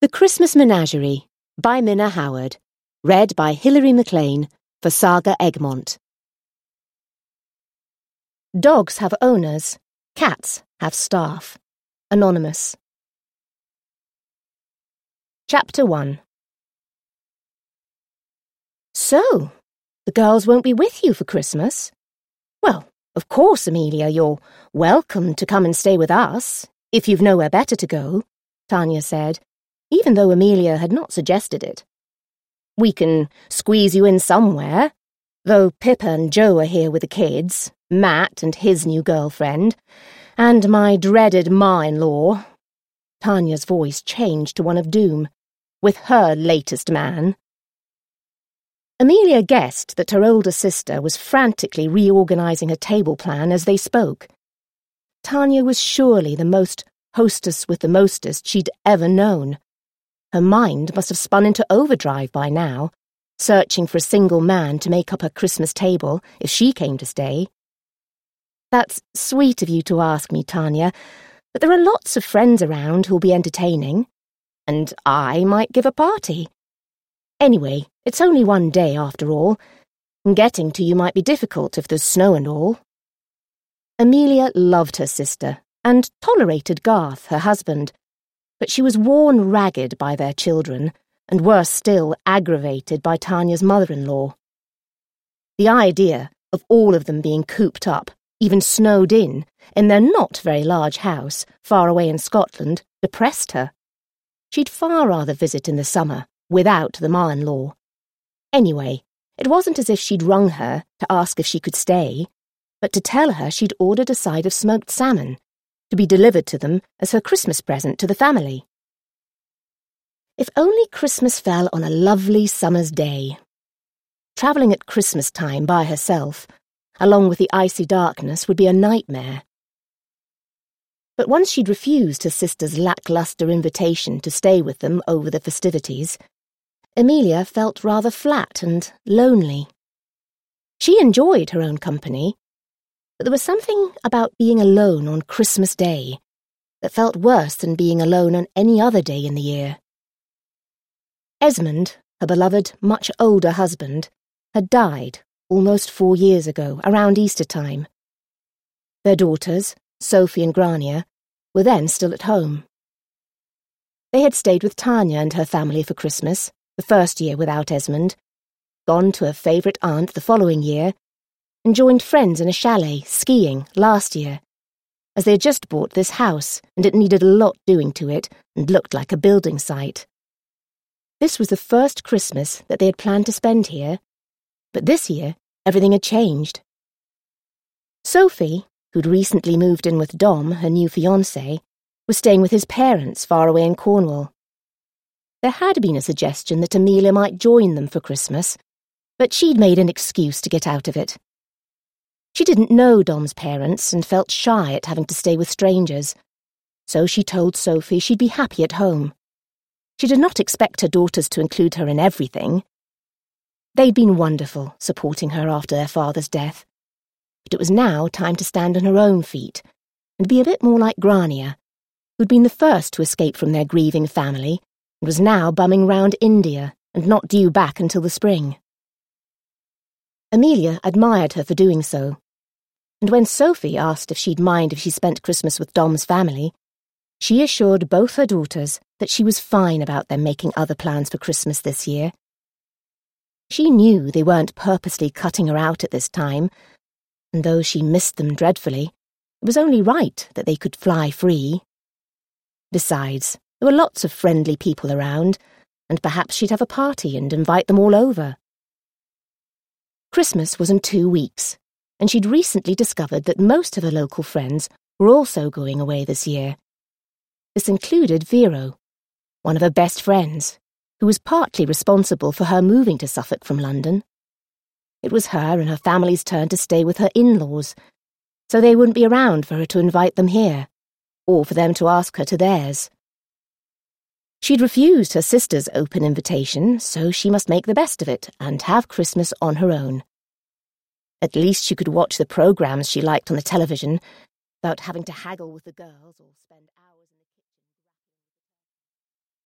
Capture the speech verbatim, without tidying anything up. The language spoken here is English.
The Christmas Menagerie by Minna Howard. Read by Hilary McLean for Saga Egmont. Dogs have owners. Cats have staff. Anonymous. Chapter one. So, the girls won't be with you for Christmas? Well, of course, Amelia, you're welcome to come and stay with us, if you've nowhere better to go, Tanya said, even though Amelia had not suggested it. We can squeeze you in somewhere, though Pippa and Joe are here with the kids, Matt and his new girlfriend, and my dreaded ma-in-law. Tanya's voice changed to one of doom, with her latest man. Amelia guessed that her older sister was frantically reorganizing her table plan as they spoke. Tanya was surely the most hostess with the mostest she'd ever known. Her mind must have spun into overdrive by now, searching for a single man to make up her Christmas table if she came to stay. That's sweet of you to ask me, Tanya, but there are lots of friends around who'll be entertaining, and I might give a party. Anyway, it's only one day after all, and getting to you might be difficult if there's snow and all. Amelia loved her sister, and tolerated Garth, her husband, but she was worn ragged by their children, and worse still, aggravated by Tanya's mother-in-law. The idea of all of them being cooped up, even snowed in, in their not very large house, far away in Scotland, depressed her. She'd far rather visit in the summer, without the ma-in-law. Anyway, it wasn't as if she'd rung her to ask if she could stay, but to tell her she'd ordered a side of smoked salmon, to be delivered to them as her Christmas present to the family. If only Christmas fell on a lovely summer's day. Travelling at Christmas time by herself, along with the icy darkness, would be a nightmare. But once she'd refused her sister's lacklustre invitation to stay with them over the festivities, Amelia felt rather flat and lonely. She enjoyed her own company, but there was something about being alone on Christmas Day that felt worse than being alone on any other day in the year. Esmond, her beloved, much older husband, had died almost four years ago, around Easter time. Their daughters, Sophie and Grania, were then still at home. They had stayed with Tanya and her family for Christmas, the first year without Esmond, gone to a favourite aunt the following year, and joined friends in a chalet, skiing, last year, as they had just bought this house, and it needed a lot doing to it, and looked like a building site. This was the first Christmas that they had planned to spend here, but this year everything had changed. Sophie, who'd recently moved in with Dom, her new fiancé, was staying with his parents far away in Cornwall. There had been a suggestion that Amelia might join them for Christmas, but she'd made an excuse to get out of it. She didn't know Dom's parents and felt shy at having to stay with strangers, so she told Sophie she'd be happy at home. She did not expect her daughters to include her in everything. They'd been wonderful, supporting her after their father's death, but it was now time to stand on her own feet and be a bit more like Grania, who'd been the first to escape from their grieving family and was now bumming round India and not due back until the spring. Amelia admired her for doing so, and when Sophie asked if she'd mind if she spent Christmas with Dom's family, she assured both her daughters that she was fine about them making other plans for Christmas this year. She knew they weren't purposely cutting her out at this time, and though she missed them dreadfully, it was only right that they could fly free. Besides, there were lots of friendly people around, and perhaps she'd have a party and invite them all over. Christmas was in two weeks, and she'd recently discovered that most of her local friends were also going away this year. This included Vero, one of her best friends, who was partly responsible for her moving to Suffolk from London. It was her and her family's turn to stay with her in-laws, so they wouldn't be around for her to invite them here, or for them to ask her to theirs. She'd refused her sister's open invitation, so she must make the best of it and have Christmas on her own. At least she could watch the programmes she liked on the television, without having to haggle with the girls or spend hours...